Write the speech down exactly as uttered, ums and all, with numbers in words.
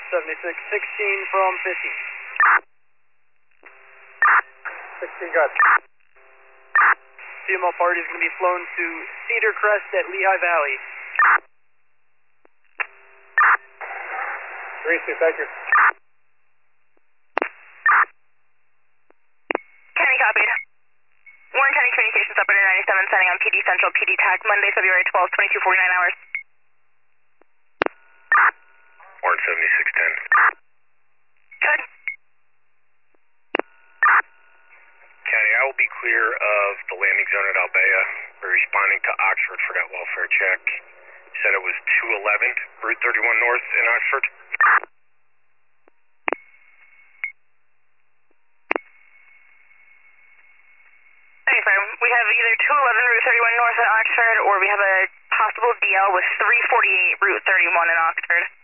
seventy-six sixteen from fifteen. sixteen, got C M L party is going to be flown to Cedar Crest at Lehigh Valley. three two, thank you. County copied. Warren County Communications Operator ninety-seven signing on P D Central, P D TAC, Monday, February twelfth, twenty-two forty-nine hours. Warren seventy-six ten. Good. County, I will be clear of the landing zone at Albea. We're responding to Oxford for that welfare check. Said it was two eleven, Route thirty-one North in Oxford. Okay, sir. We have either two eleven Route thirty-one North in Oxford, or we have a possible D L with three forty-eight Route thirty-one in Oxford.